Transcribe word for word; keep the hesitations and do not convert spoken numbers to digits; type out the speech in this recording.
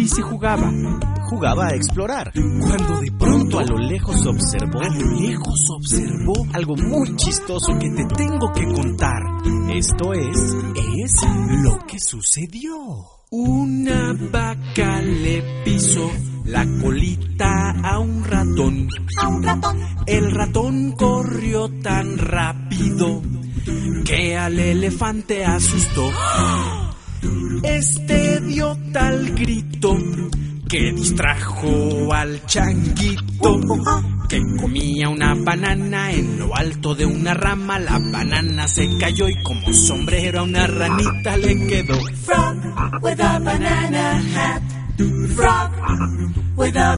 Ulises jugaba, jugaba a explorar, cuando de pronto a lo lejos observó, a lo lejos observó algo muy chistoso que te tengo que contar. Esto es, es lo que sucedió. Una vaca le pisó la colita a un ratón. A un ratón. El ratón corrió tan rápido que al elefante asustó. Este dio tal grito que distrajo al changuito, que comía una banana en lo alto de una rama. La banana se cayó y como sombrero a una ranita le quedó. Frog with a banana hat. Frog with a